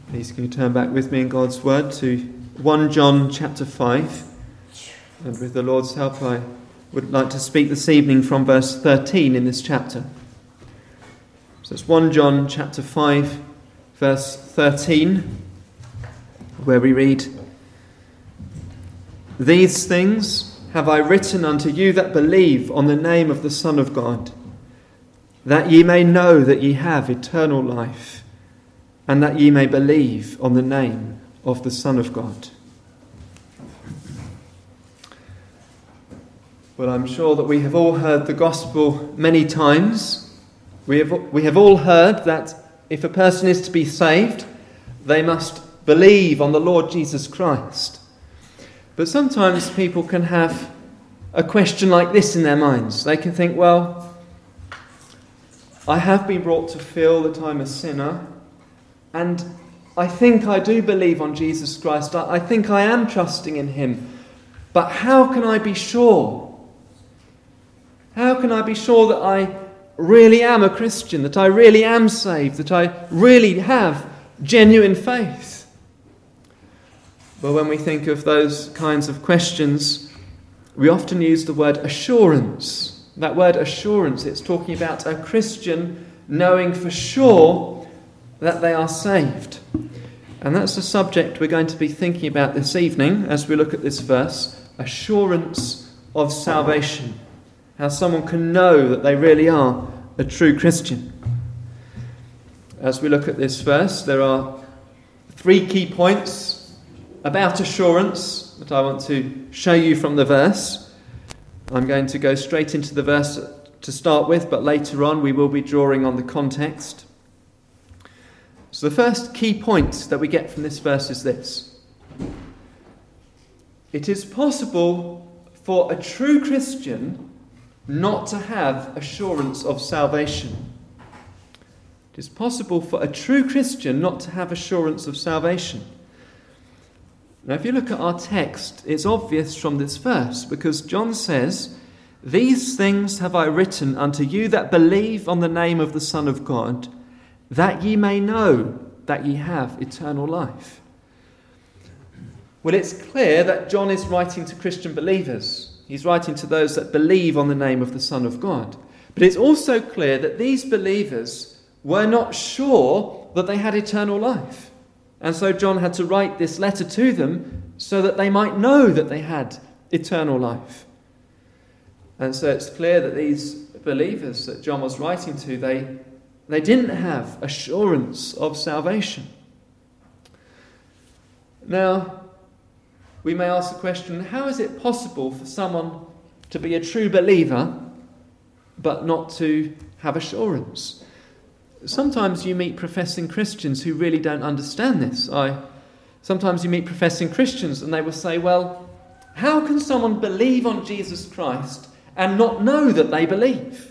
Please can you turn back with me in God's Word to 1 John chapter 5. And with the Lord's help I would like to speak this evening from verse 13 in this chapter. So it's 1 John chapter 5 verse 13 where we read, "These things have I written unto you that believe on the name of the Son of God, that ye may know that ye have eternal life, and that ye may believe on the name of the Son of God." Well, I'm sure that we have all heard the gospel many times. We have all heard that if a person is to be saved, they must believe on the Lord Jesus Christ. But sometimes people can have a question like this in their minds. They can think, well, I have been brought to feel that I'm a sinner, and I think I do believe on Jesus Christ. I think I am trusting in him. But how can I be sure? How can I be sure that I really am a Christian, that I really am saved, that I really have genuine faith? Well, when we think of those kinds of questions, we often use the word assurance. That word assurance, it's talking about a Christian knowing for sure that they are saved. And that's the subject we're going to be thinking about this evening as we look at this verse, assurance of salvation. How someone can know that they really are a true Christian. As we look at this verse, there are 3 key points about assurance that I want to show you from the verse. I'm going to go straight into the verse to start with, but later on we will be drawing on the context. So the first key point that we get from this verse is this. It is possible for a true Christian not to have assurance of salvation. It is possible for a true Christian not to have assurance of salvation. Now, if you look at our text, it's obvious from this verse, because John says, "These things have I written unto you that believe on the name of the Son of God, that ye may know that ye have eternal life." Well, it's clear that John is writing to Christian believers. He's writing to those that believe on the name of the Son of God. But it's also clear that these believers were not sure that they had eternal life. And so John had to write this letter to them so that they might know that they had eternal life. And so it's clear that these believers that John was writing to, they didn't have assurance of salvation. Now, we may ask the question, how is it possible for someone to be a true believer but not to have assurance? Sometimes you meet professing Christians who really don't understand this. Sometimes you meet professing Christians and they will say, well, how can someone believe on Jesus Christ and not know that they believe?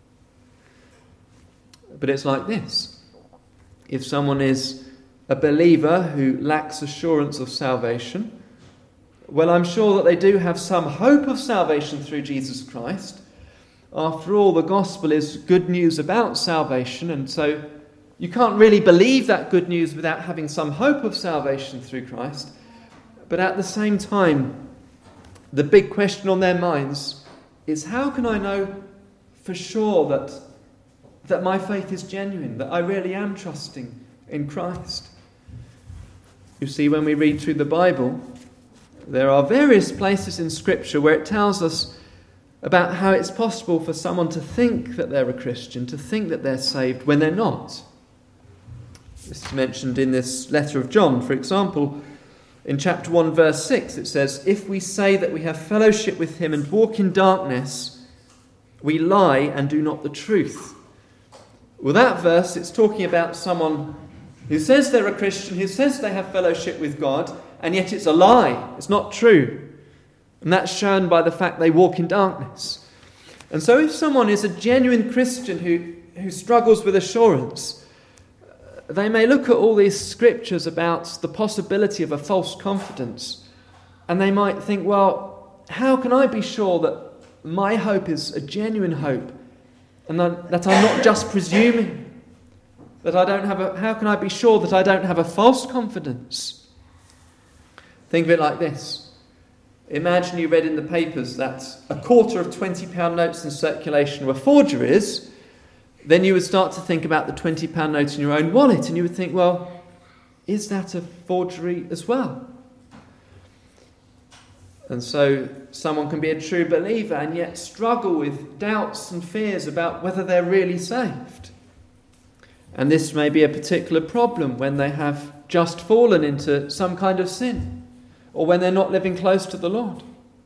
But it's like this. If someone is a believer who lacks assurance of salvation, well, I'm sure that they do have some hope of salvation through Jesus Christ. After all, the gospel is good news about salvation, and so you can't really believe that good news without having some hope of salvation through Christ. But at the same time, the big question on their minds is, how can I know for sure that my faith is genuine, that I really am trusting in Christ? You see, when we read through the Bible, there are various places in Scripture where it tells us about how it's possible for someone to think that they're a Christian, to think that they're saved when they're not. This is mentioned in this letter of John. For example, in chapter 1, verse 6, it says, "If we say that we have fellowship with him and walk in darkness, we lie and do not the truth." Well, that verse, it's talking about someone who says they're a Christian, who says they have fellowship with God, and yet it's a lie. It's not true. And that's shown by the fact they walk in darkness. And so if someone is a genuine Christian who struggles with assurance, they may look at all these scriptures about the possibility of a false confidence, and they might think, well, how can I be sure that my hope is a genuine hope, and that I'm not just presuming? how can I be sure that I don't have a false confidence? Think of it like this. Imagine you read in the papers that a quarter of £20 notes in circulation were forgeries. Then you would start to think about the £20 note in your own wallet, and you would think, well, is that a forgery as well? And so someone can be a true believer and yet struggle with doubts and fears about whether they're really saved. And this may be a particular problem when they have just fallen into some kind of sin, or when they're not living close to the Lord.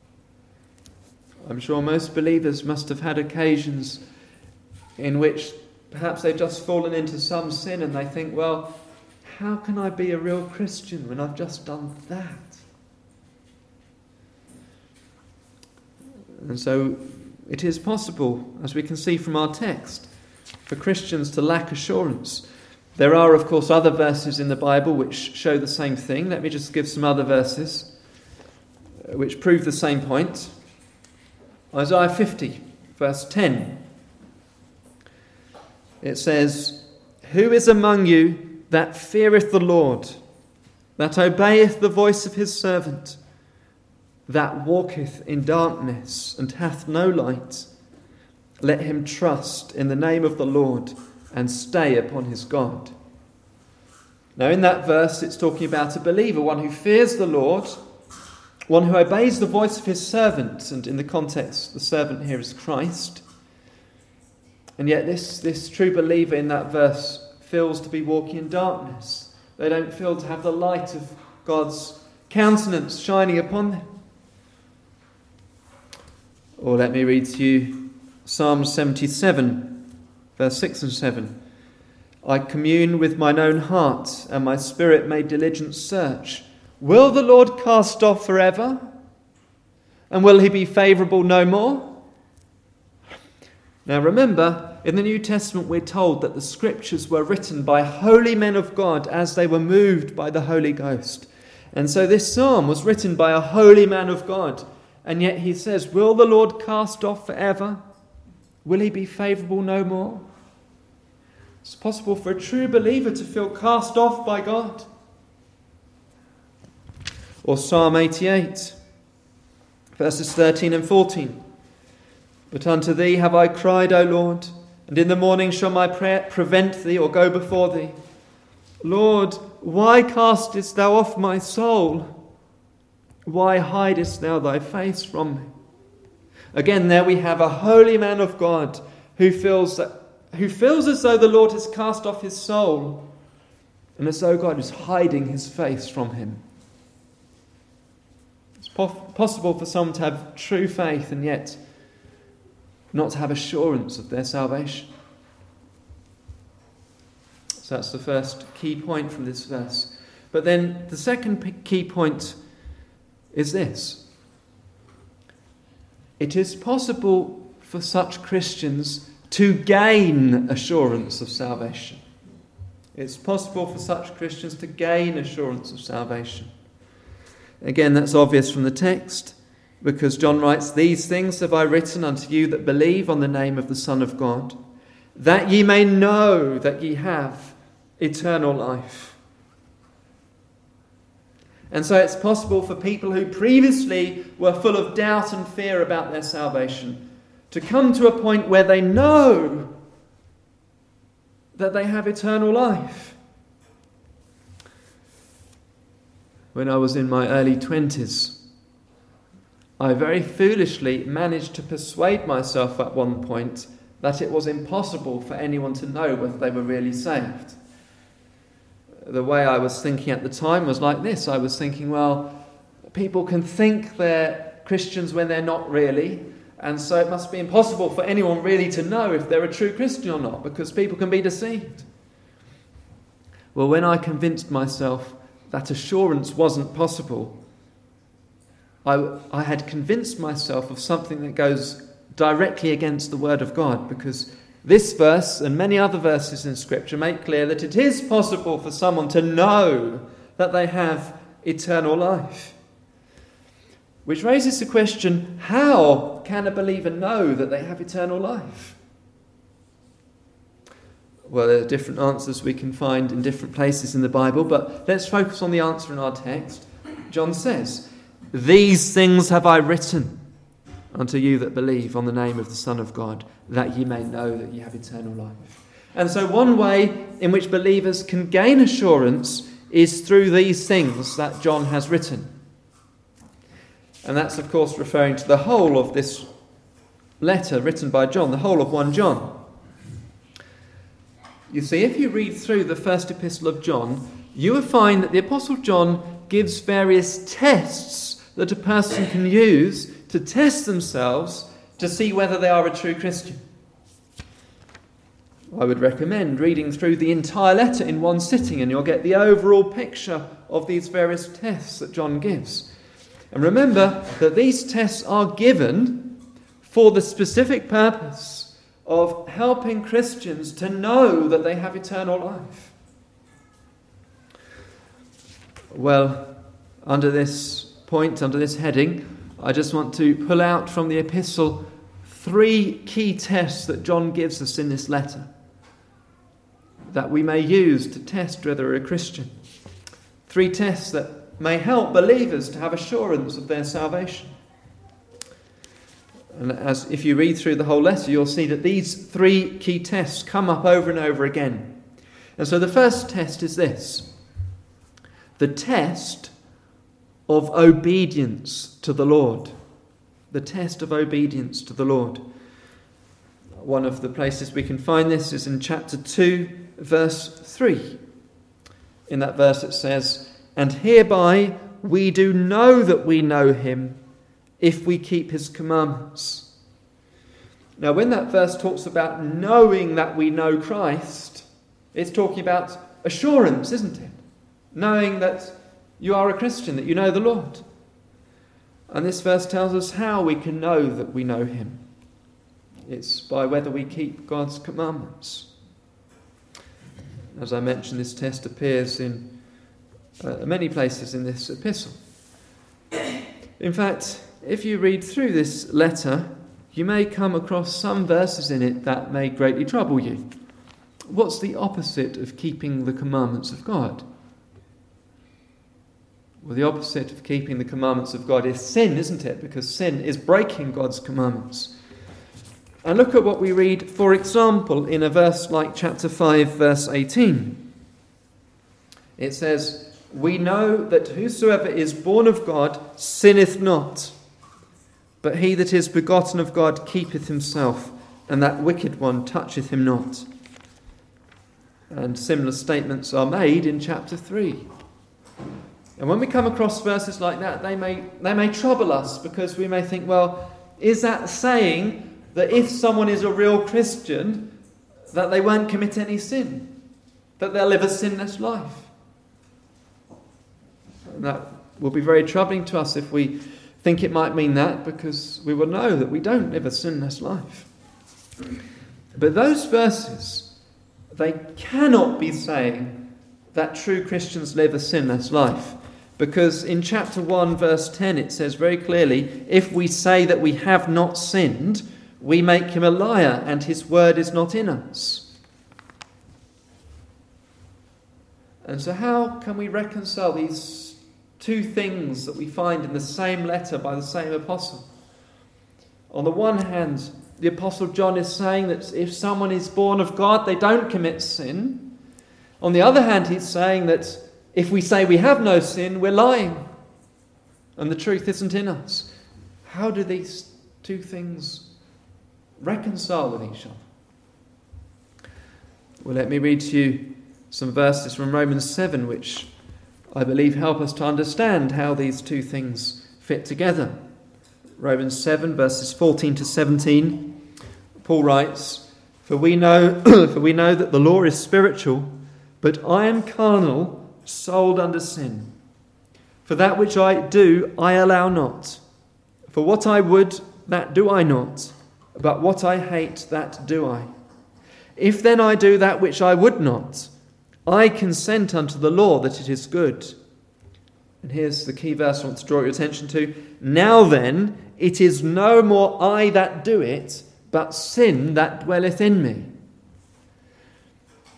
I'm sure most believers must have had occasions in which perhaps they've just fallen into some sin and they think, well, how can I be a real Christian when I've just done that? And so it is possible, as we can see from our text, for Christians to lack assurance. There are, of course, other verses in the Bible which show the same thing. Let me just give some other verses which prove the same point. Isaiah 50, verse 10. It says, "Who is among you that feareth the Lord, that obeyeth the voice of his servant, that walketh in darkness and hath no light? Let him trust in the name of the Lord and stay upon his God." Now in that verse it's talking about a believer, one who fears the Lord, one who obeys the voice of his servant, and in the context the servant here is Christ. And yet this true believer in that verse feels to be walking in darkness. They don't feel to have the light of God's countenance shining upon them. Or let me read to you Psalm 77, verse 6 and 7. "I commune with mine own heart, and my spirit made diligent search. Will the Lord cast off forever? And will he be favourable no more?" Now remember, in the New Testament we're told that the Scriptures were written by holy men of God as they were moved by the Holy Ghost. And so this psalm was written by a holy man of God. And yet he says, will the Lord cast off forever? Will he be favourable no more? It's possible for a true believer to feel cast off by God. Or Psalm 88, verses 13 and 14. "But unto thee have I cried, O Lord, and in the morning shall my prayer prevent thee or go before thee. Lord, why castest thou off my soul? Why hidest thou thy face from me?" Again, there we have a holy man of God who feels as though the Lord has cast off his soul, and as though God is hiding his face from him. It's possible for some to have true faith and yet not to have assurance of their salvation. So that's the first key point from this verse. But then the second key point is this. It is possible for such Christians to gain assurance of salvation. It's possible for such Christians to gain assurance of salvation. Again, that's obvious from the text, because John writes, "These things have I written unto you that believe on the name of the Son of God, that ye may know that ye have eternal life." And so it's possible for people who previously were full of doubt and fear about their salvation to come to a point where they know that they have eternal life. When I was in my early 20s, I very foolishly managed to persuade myself at one point that it was impossible for anyone to know whether they were really saved. The way I was thinking at the time was like this. I was thinking, well, people can think they're Christians when they're not really, and so it must be impossible for anyone really to know if they're a true Christian or not, because people can be deceived. Well, when I convinced myself that assurance wasn't possible, I had convinced myself of something that goes directly against the Word of God, because this verse and many other verses in Scripture make clear that it is possible for someone to know that they have eternal life. Which raises the question, how can a believer know that they have eternal life? Well, there are different answers we can find in different places in the Bible, but let's focus on the answer in our text. John says, "These things have I written unto you that believe on the name of the Son of God, that ye may know that ye have eternal life." And so one way in which believers can gain assurance is through these things that John has written. And that's, of course, referring to the whole of this letter written by John, the whole of 1 John. You see, if you read through the first epistle of John, you will find that the Apostle John gives various tests that a person can use to test themselves to see whether they are a true Christian. I would recommend reading through the entire letter in one sitting, and you'll get the overall picture of these various tests that John gives. And remember that these tests are given for the specific purpose of helping Christians to know that they have eternal life. Well, under this point, under this heading, I just want to pull out from the epistle 3 key tests that John gives us in this letter that we may use to test whether we're a Christian. 3 tests that may help believers to have assurance of their salvation. And as if you read through the whole letter, you'll see that these 3 key tests come up over and over again. And so the first test is this: the test of obedience to the Lord. The test of obedience to the Lord. One of the places we can find this is in chapter 2, verse 3. In that verse it says, "And hereby we do know that we know him, if we keep his commandments." Now, when that verse talks about knowing that we know Christ, it's talking about assurance, isn't it? Knowing that you are a Christian, that you know the Lord. And this verse tells us how we can know that we know him. It's by whether we keep God's commandments. As I mentioned, this test appears in many places in this epistle. In fact, if you read through this letter, you may come across some verses in it that may greatly trouble you. What's the opposite of keeping the commandments of God? Well, the opposite of keeping the commandments of God is sin, isn't it? Because sin is breaking God's commandments. And look at what we read, for example, in a verse like chapter 5, verse 18. It says, "We know that whosoever is born of God sinneth not, but he that is begotten of God keepeth himself, and that wicked one toucheth him not." And similar statements are made in chapter 3. And when we come across verses like that, they may trouble us, because we may think, well, is that saying that if someone is a real Christian, that they won't commit any sin, that they'll live a sinless life? And that will be very troubling to us if we think it might mean that, because we will know that we don't live a sinless life. But those verses, they cannot be saying that true Christians live a sinless life, because in chapter 1, verse 10, it says very clearly, "If we say that we have not sinned, we make him a liar, and his word is not in us." And so how can we reconcile these 2 things that we find in the same letter by the same apostle? On the one hand, the apostle John is saying that if someone is born of God, they don't commit sin. On the other hand, he's saying that if we say we have no sin, we're lying, and the truth isn't in us. How do these 2 things reconcile with each other? Well, let me read to you some verses from Romans 7, which I believe help us to understand how these 2 things fit together. Romans 7, verses 14 to 17, Paul writes, For we know that the law is spiritual, but I am carnal, sold under sin. For that which I do, I allow not. For what I would, that do I not. But what I hate, that do I. If then I do that which I would not, I consent unto the law that it is good. And here's the key verse I want to draw your attention to. Now then, it is no more I that do it, but sin that dwelleth in me.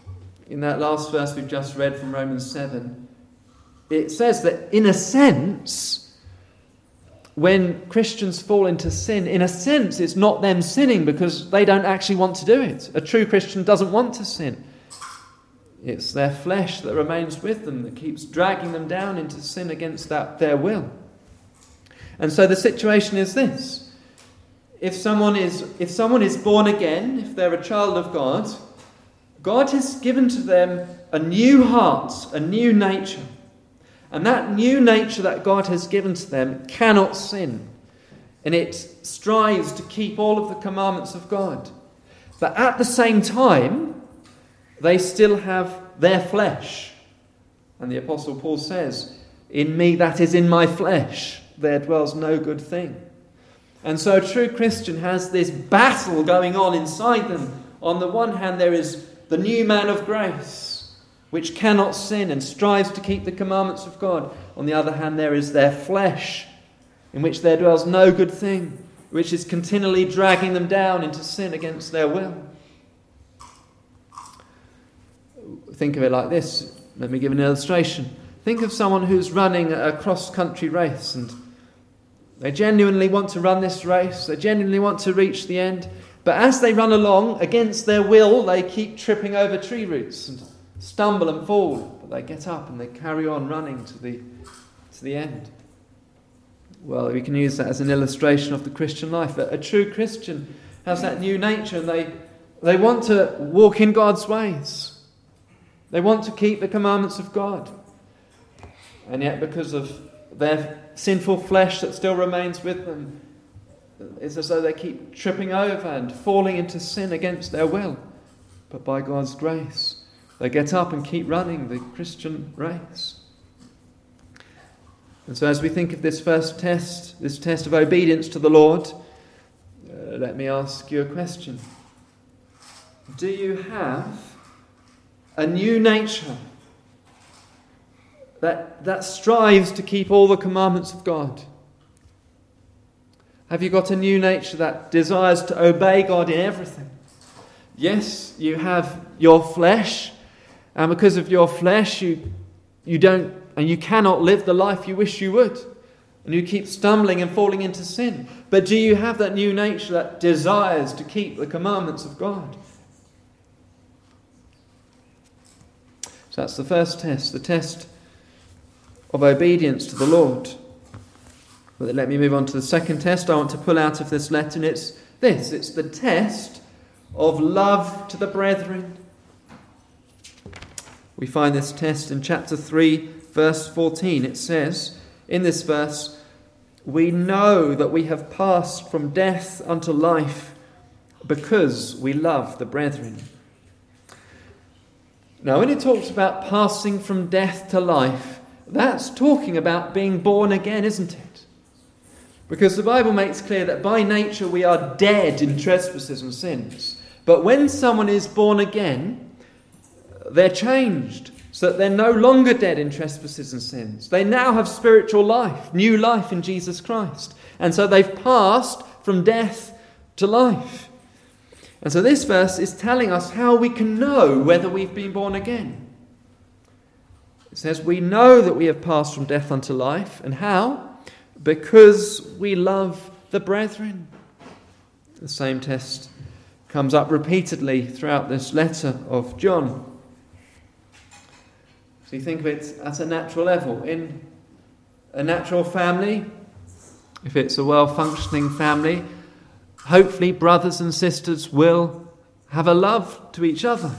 in that last verse we've just read from Romans 7, it says that in a sense, when Christians fall into sin, in a sense it's not them sinning because they don't actually want to do it. A true Christian doesn't want to sin. It's their flesh that remains with them, that keeps dragging them down into sin against their will. And so the situation is this. If someone is born again, if they're a child of God, God has given to them a new heart, a new nature. And that new nature that God has given to them cannot sin. And it strives to keep all of the commandments of God. But at the same time, they still have their flesh. And the Apostle Paul says, "In me, that is in my flesh, there dwells no good thing." And so a true Christian has this battle going on inside them. On the one hand, there is the new man of grace, which cannot sin and strives to keep the commandments of God. On the other hand, there is their flesh, in which there dwells no good thing, which is continually dragging them down into sin against their will. Think of it like this. Let me give an illustration. Think of someone who's running a cross-country race, and they genuinely want to run this race. They genuinely want to reach the end. But as they run along, against their will, they keep tripping over tree roots and stumble and fall. But they get up and they carry on running to the end. Well, we can use that as an illustration of the Christian life. That a true Christian has that new nature, and they want to walk in God's ways. They want to keep the commandments of God. And yet, because of their sinful flesh that still remains with them, it's as though they keep tripping over and falling into sin against their will. But by God's grace, they get up and keep running the Christian race. And so as we think of this first test, this test of obedience to the Lord, let me ask you a question. Do you have a new nature that strives to keep all the commandments of God? Have you got a new nature that desires to obey God in everything? Yes, you have your flesh, and because of your flesh, you don't, and you cannot live the life you wish you would, and you keep stumbling and falling into sin. But do you have that new nature that desires to keep the commandments of God? So that's the first test, the test of obedience to the Lord. But let me move on to the second test I want to pull out of this letter, and it's this. It's the test of love to the brethren. We find this test in chapter 3, verse 14. It says, in this verse, "We know that we have passed from death unto life because we love the brethren." Now, when it talks about passing from death to life, that's talking about being born again, isn't it? Because the Bible makes clear that by nature we are dead in trespasses and sins. But when someone is born again, they're changed so that they're no longer dead in trespasses and sins. They now have spiritual life, new life in Jesus Christ. And so they've passed from death to life. And so this verse is telling us how we can know whether we've been born again. It says, we know that we have passed from death unto life. And how? Because we love the brethren. The same test comes up repeatedly throughout this letter of John. So you think of it at a natural level. In a natural family, if it's a well-functioning family, hopefully brothers and sisters will have a love to each other.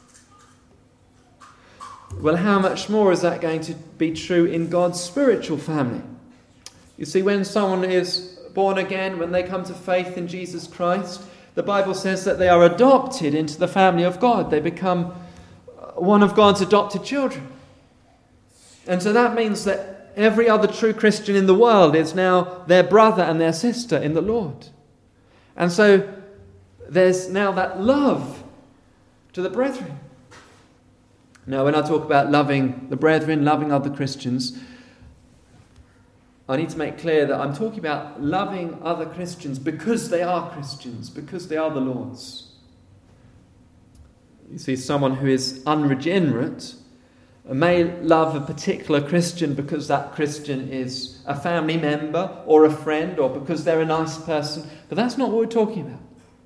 Well, how much more is that going to be true in God's spiritual family? You see, when someone is born again, when they come to faith in Jesus Christ, the Bible says that they are adopted into the family of God. They become one of God's adopted children. And so that means that every other true Christian in the world is now their brother and their sister in the Lord. And so there's now that love to the brethren. Now, when I talk about loving the brethren, loving other Christians, I need to make clear that I'm talking about loving other Christians because they are Christians, because they are the Lord's. You see, someone who is unregenerate may love a particular Christian because that Christian is a family member or a friend or because they're a nice person. But that's not what we're talking about.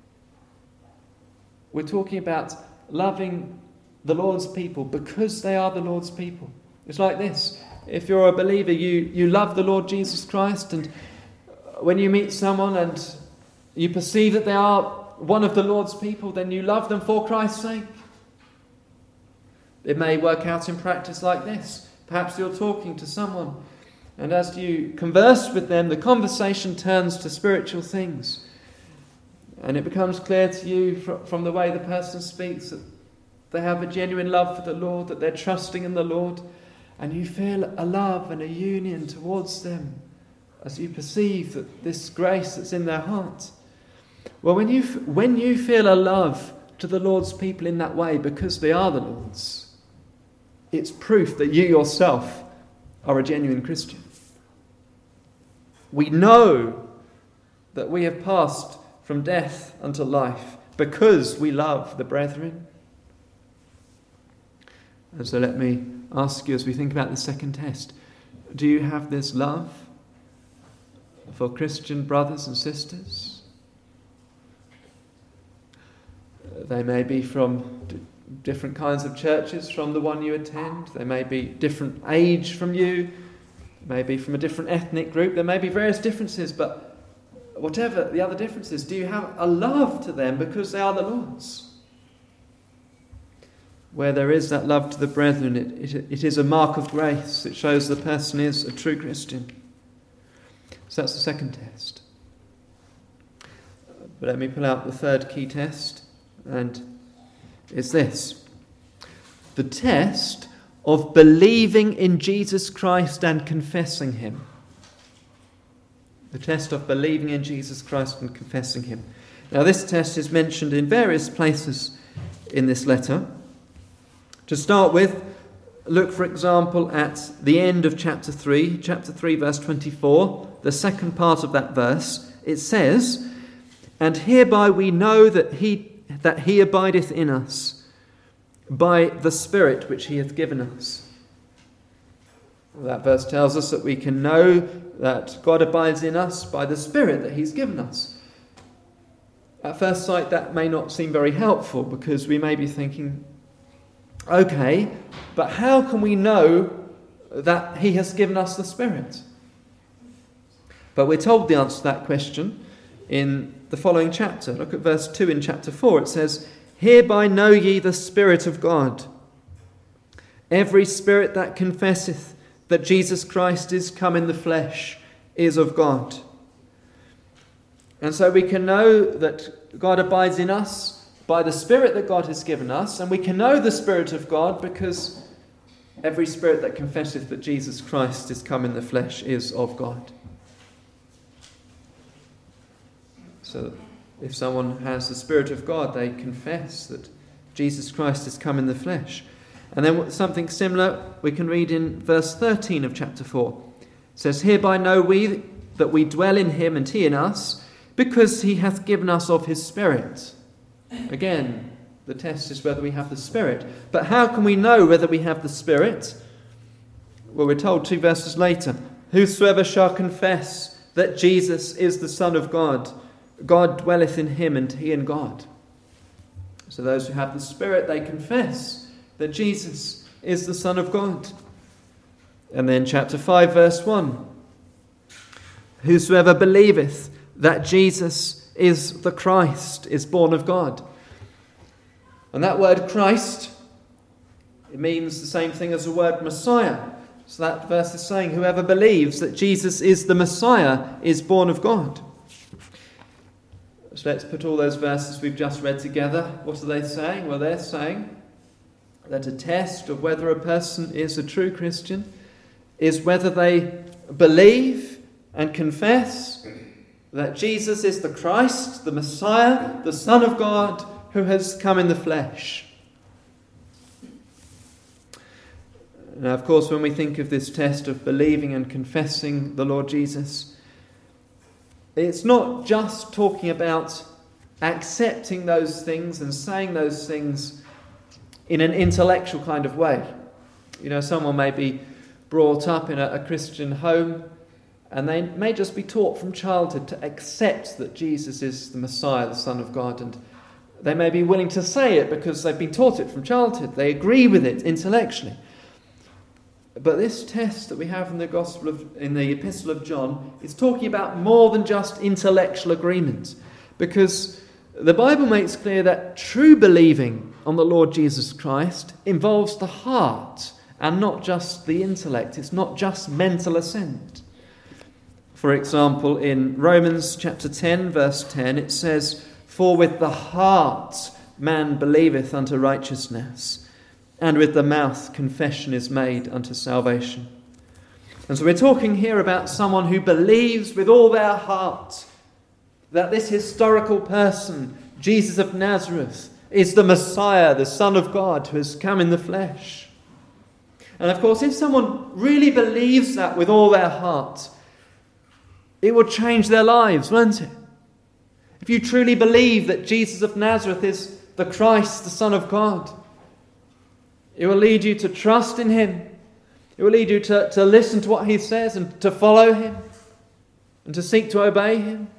We're talking about loving the Lord's people because they are the Lord's people. It's like this. If you're a believer, you love the Lord Jesus Christ, and when you meet someone and you perceive that they are one of the Lord's people, then you love them for Christ's sake. It may work out in practice like this. Perhaps you're talking to someone, and as you converse with them, the conversation turns to spiritual things. And it becomes clear to you from the way the person speaks that they have a genuine love for the Lord, that they're trusting in the Lord, and you feel a love and a union towards them as you perceive that this grace that's in their heart. Well, when you feel a love to the Lord's people in that way because they are the Lord's, it's proof that you yourself are a genuine Christian. We know that we have passed from death unto life because we love the brethren. And so let me ask you, as we think about the second test, do you have this love for Christian brothers and sisters? They may be from different kinds of churches from the one you attend. They may be different age from you, maybe from a different ethnic group. There may be various differences, but whatever the other differences, do you have a love to them because they are the Lord's? Where there is that love to the brethren, it is a mark of grace. It shows the person is a true Christian. So that's the second test. But let me pull out the third key test, and it's this: the test of believing in Jesus Christ and confessing him. The test of believing in Jesus Christ and confessing him. Now, this test is mentioned in various places in this letter. To start with, look, for example, at the end of chapter 3, verse 24, the second part of that verse. It says, "And hereby we know that he abideth in us, by the Spirit which he hath given us." That verse tells us that we can know that God abides in us by the Spirit that he's given us. At first sight, that may not seem very helpful, because we may be thinking, okay, but how can we know that he has given us the Spirit? But we're told the answer to that question in the following chapter. Look at verse 2 in chapter 4. It says, "Hereby know ye the Spirit of God. Every spirit that confesseth that Jesus Christ is come in the flesh is of God." And so we can know that God abides in us by the Spirit that God has given us, and we can know the Spirit of God because every spirit that confesseth that Jesus Christ is come in the flesh is of God. So if someone has the Spirit of God, they confess that Jesus Christ is come in the flesh. And then something similar we can read in verse 13 of chapter 4. It says, "Hereby know we that we dwell in him and he in us, because he hath given us of his Spirit." Again, the test is whether we have the Spirit. But how can we know whether we have the Spirit? Well, we're told 2 verses later, "Whosoever shall confess that Jesus is the Son of God, God dwelleth in him and he in God." So those who have the Spirit, they confess that Jesus is the Son of God. And then chapter 5 verse 1, "Whosoever believeth that Jesus is the Christ is born of God." And that word Christ, it means the same thing as the word Messiah. So that verse is saying whoever believes that Jesus is the Messiah is born of God. So let's put all those verses we've just read together. What are they saying? Well, they're saying that a test of whether a person is a true Christian is whether they believe and confess that Jesus is the Christ, the Messiah, the Son of God, who has come in the flesh. Now, of course, when we think of this test of believing and confessing the Lord Jesus, it's not just talking about accepting those things and saying those things in an intellectual kind of way. You know, someone may be brought up in a Christian home, and they may just be taught from childhood to accept that Jesus is the Messiah, the Son of God, and they may be willing to say it because they've been taught it from childhood. They agree with it intellectually. But this test that we have in the Epistle of John is talking about more than just intellectual agreement, because the Bible makes clear that true believing on the Lord Jesus Christ involves the heart and not just the intellect. It's not just mental assent. For example, in Romans chapter 10, verse 10, it says, "For with the heart man believeth unto righteousness, and with the mouth confession is made unto salvation." And so we're talking here about someone who believes with all their heart that this historical person, Jesus of Nazareth, is the Messiah, the Son of God, who has come in the flesh. And of course, if someone really believes that with all their heart, it will change their lives, won't it? If you truly believe that Jesus of Nazareth is the Christ, the Son of God, it will lead you to trust in him. It will lead you to listen to what he says and to follow him and to seek to obey him.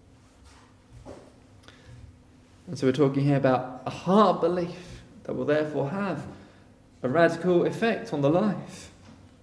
And so we're talking here about a heart belief that will therefore have a radical effect on the life.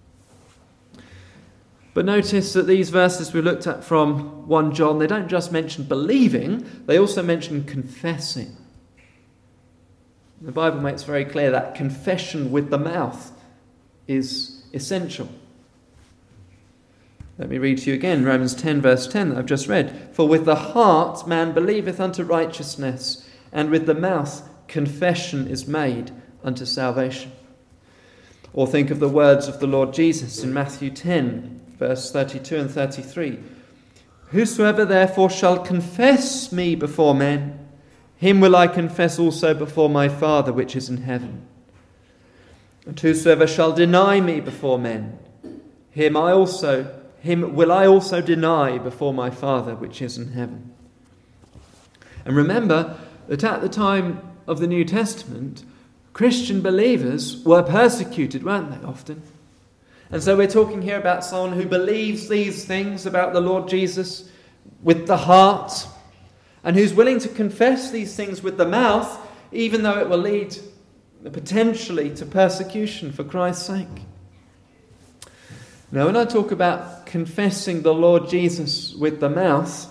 But notice that these verses we looked at from 1 John, they don't just mention believing, they also mention confessing. The Bible makes very clear that confession with the mouth is essential. Let me read to you again, Romans 10 verse 10 that I've just read. "For with the heart man believeth unto righteousness, and with the mouth confession is made unto salvation." Or think of the words of the Lord Jesus in Matthew 10 verse 32 and 33. "Whosoever therefore shall confess me before men, him will I confess also before my Father which is in heaven. And whosoever shall deny me before men, him will I also deny before my Father which is in heaven." And remember that at the time of the New Testament, Christian believers were persecuted, weren't they, often? And so we're talking here about someone who believes these things about the Lord Jesus with the heart, and who's willing to confess these things with the mouth, even though it will lead potentially to persecution for Christ's sake. Now, when I talk about confessing the Lord Jesus with the mouth,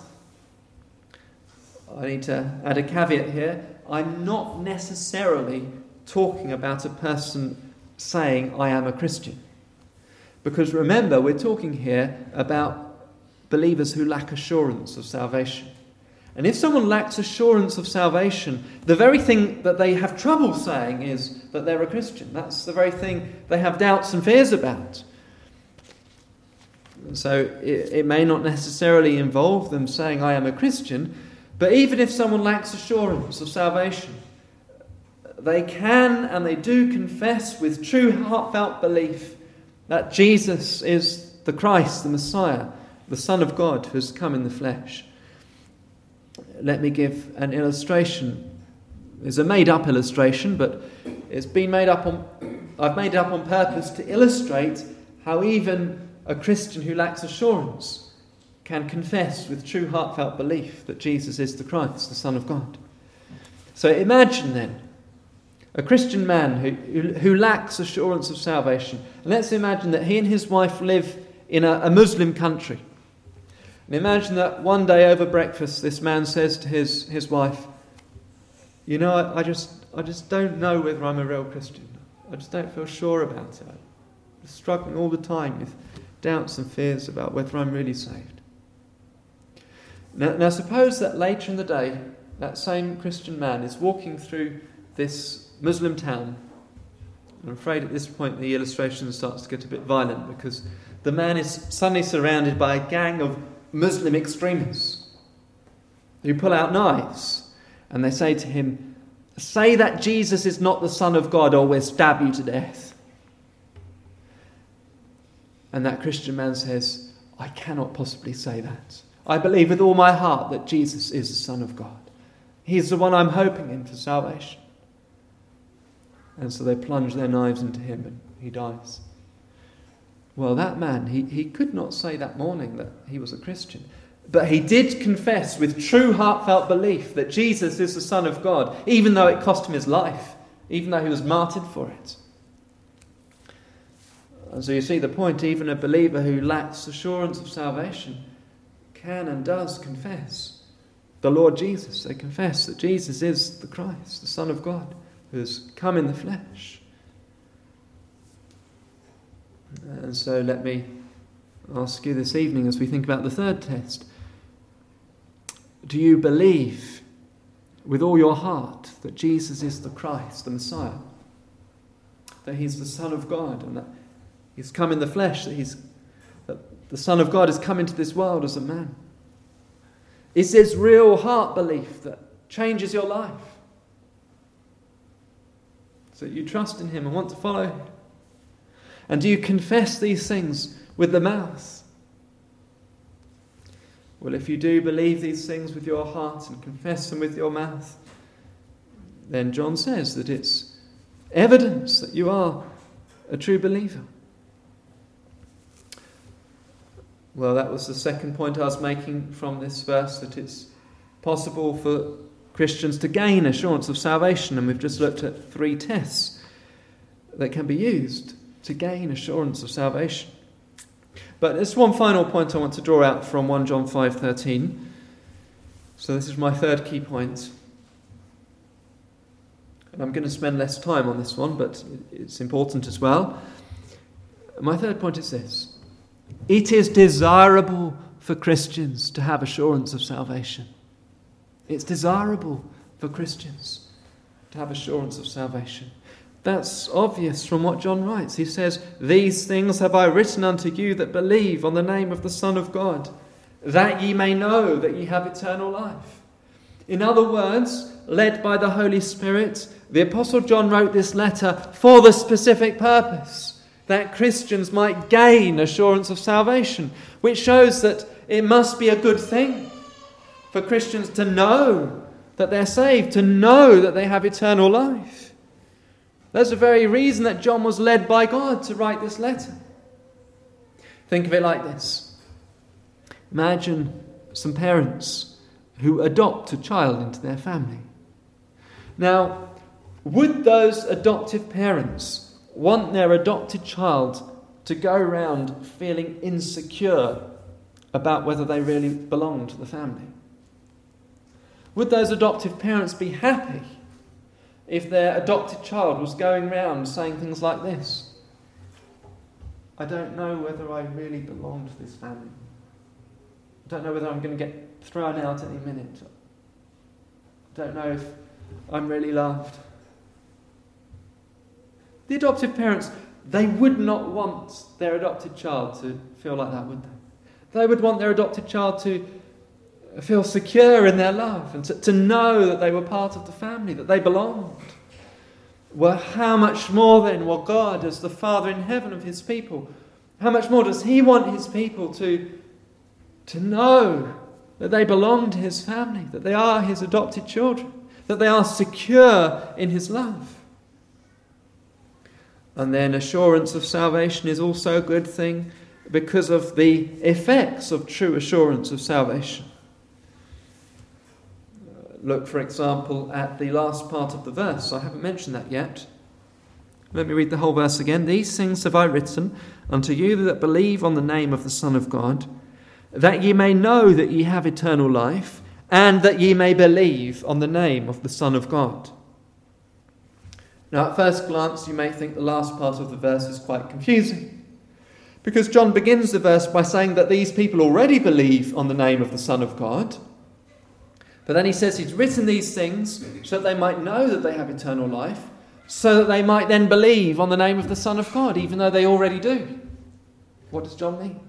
I need to add a caveat here. I'm not necessarily talking about a person saying, "I am a Christian." Because remember, we're talking here about believers who lack assurance of salvation. And if someone lacks assurance of salvation, the very thing that they have trouble saying is that they're a Christian. That's the very thing they have doubts and fears about. So it may not necessarily involve them saying, "I am a Christian," but even if someone lacks assurance of salvation, they can and they do confess with true heartfelt belief that Jesus is the Christ, the Messiah, the Son of God who has come in the flesh. Let me give an illustration. It's a made-up illustration, but I've made it up on purpose to illustrate how even a Christian who lacks assurance can confess with true heartfelt belief that Jesus is the Christ, the Son of God. So imagine then a Christian man who lacks assurance of salvation. And let's imagine that he and his wife live in a Muslim country. And imagine that one day over breakfast, this man says to his wife, "You know, I just don't know whether I'm a real Christian. I just don't feel sure about it. I'm struggling all the time with doubts and fears about whether I'm really saved." Now suppose that later in the day, that same Christian man is walking through this Muslim town. I'm afraid at this point the illustration starts to get a bit violent, because the man is suddenly surrounded by a gang of Muslim extremists who pull out knives and they say to him, "Say that Jesus is not the Son of God or we'll stab you to death." And that Christian man says, "I cannot possibly say that. I believe with all my heart that Jesus is the Son of God. He's the one I'm hoping in for salvation." And so they plunge their knives into him and he dies. Well, that man, he could not say that morning that he was a Christian. But he did confess with true heartfelt belief that Jesus is the Son of God, even though it cost him his life, even though he was martyred for it. And so you see the point, even a believer who lacks assurance of salvation can and does confess the Lord Jesus. They confess that Jesus is the Christ, the Son of God, who has come in the flesh. And so let me ask you this evening as we think about the third test. Do you believe with all your heart that Jesus is the Christ, the Messiah? That he's the Son of God and that he's come in the flesh, that the Son of God has come into this world as a man? Is this real heart belief that changes your life? So you trust in him and want to follow him? And do you confess these things with the mouth? Well, if you do believe these things with your heart and confess them with your mouth, then John says that it's evidence that you are a true believer. Well, that was the second point I was making from this verse, that it's possible for Christians to gain assurance of salvation, and we've just looked at 3 tests that can be used to gain assurance of salvation. But there's one final point I want to draw out from 1 John 5:13. So this is my third key point. And I'm going to spend less time on this one, but it's important as well. My third point is this. It is desirable for Christians to have assurance of salvation. It's desirable for Christians to have assurance of salvation. That's obvious from what John writes. He says, "These things have I written unto you that believe on the name of the Son of God, that ye may know that ye have eternal life." In other words, led by the Holy Spirit, the Apostle John wrote this letter for the specific purpose that Christians might gain assurance of salvation, which shows that it must be a good thing for Christians to know that they're saved, to know that they have eternal life. That's the very reason that John was led by God to write this letter. Think of it like this. Imagine some parents who adopt a child into their family. Now, would those adoptive parents want their adopted child to go around feeling insecure about whether they really belong to the family? Would those adoptive parents be happy if their adopted child was going around saying things like this? "I don't know whether I really belong to this family. I don't know whether I'm going to get thrown out any minute. I don't know if I'm really loved." The adoptive parents, they would not want their adopted child to feel like that, would they? They would want their adopted child to feel secure in their love and to know that they were part of the family, that they belonged. Well, how much more then will God, as the Father in heaven of his people, how much more does he want his people to know that they belong to his family, that they are his adopted children, that they are secure in his love? And then assurance of salvation is also a good thing because of the effects of true assurance of salvation. Look, for example, at the last part of the verse. I haven't mentioned that yet. Let me read the whole verse again. "These things have I written unto you that believe on the name of the Son of God, that ye may know that ye have eternal life, and that ye may believe on the name of the Son of God." Now, at first glance, you may think the last part of the verse is quite confusing, because John begins the verse by saying that these people already believe on the name of the Son of God. But then he says he's written these things so that they might know that they have eternal life, so that they might then believe on the name of the Son of God, even though they already do. What does John mean?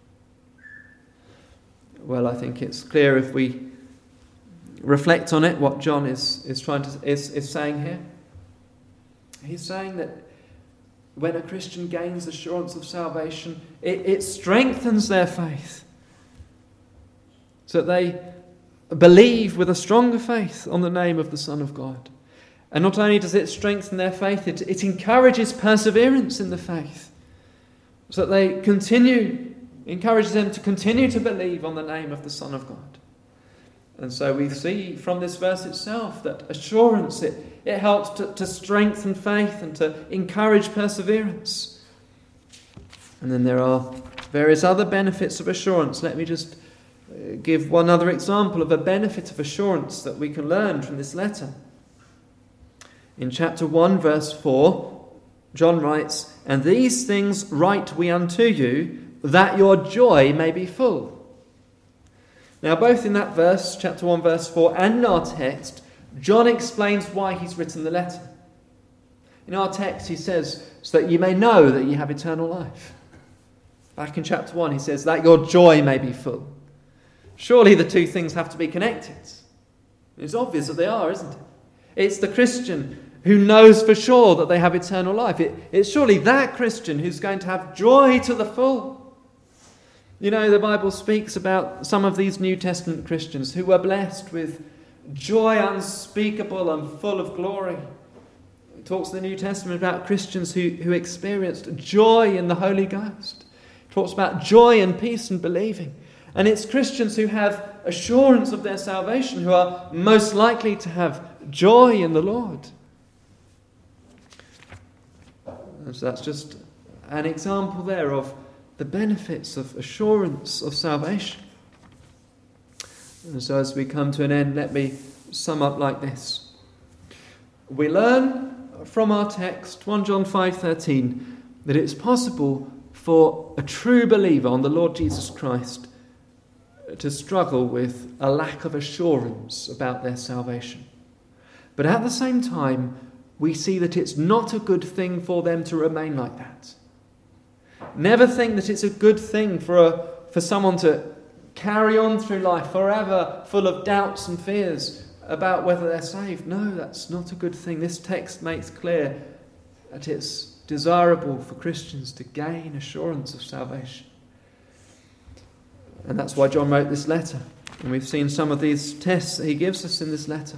Well, I think it's clear if we reflect on it what John is saying here. He's saying that when a Christian gains assurance of salvation, it strengthens their faith, so that they believe with a stronger faith on the name of the Son of God. And not only does it strengthen their faith, it encourages perseverance in the faith, so that they encourages them to continue to believe on the name of the Son of God. And so we see from this verse itself that assurance, it helps to strengthen faith and to encourage perseverance. And then there are various other benefits of assurance. Let me just give one other example of a benefit of assurance that we can learn from this letter. In chapter 1, verse 4, John writes, "And these things write we unto you, that your joy may be full." Now, both in that verse, chapter 1, verse 4, and in our text, John explains why he's written the letter. In our text, he says, so that you may know that you have eternal life. Back in chapter 1, he says, that your joy may be full. Surely the two things have to be connected. It's obvious that they are, isn't it? It's the Christian who knows for sure that they have eternal life. It's surely that Christian who's going to have joy to the full. You know, the Bible speaks about some of these New Testament Christians who were blessed with joy unspeakable and full of glory. It talks in the New Testament about Christians who experienced joy in the Holy Ghost. It talks about joy and peace and believing. And it's Christians who have assurance of their salvation who are most likely to have joy in the Lord. And so that's just an example there of the benefits of assurance of salvation. And so as we come to an end, let me sum up like this. We learn from our text, 1 John 5:13, that it's possible for a true believer on the Lord Jesus Christ to struggle with a lack of assurance about their salvation. But at the same time, we see that it's not a good thing for them to remain like that. Never think that it's a good thing for someone to carry on through life forever full of doubts and fears about whether they're saved. No, that's not a good thing. This text makes clear that it's desirable for Christians to gain assurance of salvation. And that's why John wrote this letter. And we've seen some of these tests that he gives us in this letter.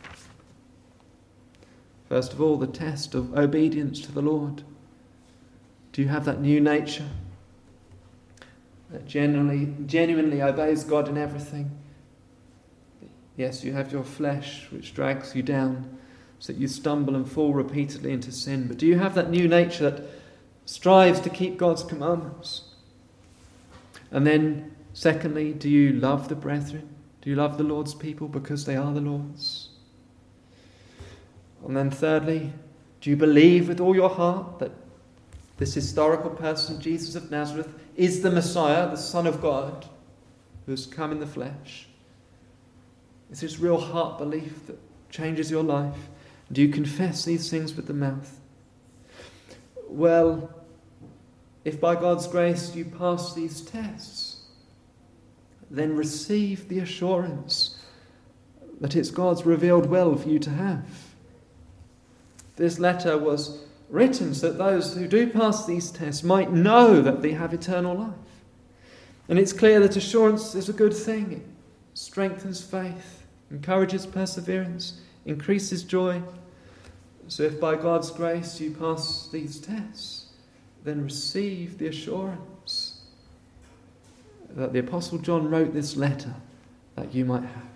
First of all, the test of obedience to the Lord. Do you have that new nature that genuinely obeys God in everything? Yes, you have your flesh which drags you down so that you stumble and fall repeatedly into sin. But do you have that new nature that strives to keep God's commandments? And then, secondly, do you love the brethren? Do you love the Lord's people because they are the Lord's? And then thirdly, do you believe with all your heart that this historical person, Jesus of Nazareth, is the Messiah, the Son of God, who has come in the flesh? Is this real heart belief that changes your life? Do you confess these things with the mouth? Well, if by God's grace you pass these tests, then receive the assurance that it's God's revealed will for you to have. This letter was written so that those who do pass these tests might know that they have eternal life. And it's clear that assurance is a good thing. It strengthens faith, encourages perseverance, increases joy. So if by God's grace you pass these tests, then receive the assurance that the Apostle John wrote this letter that you might have.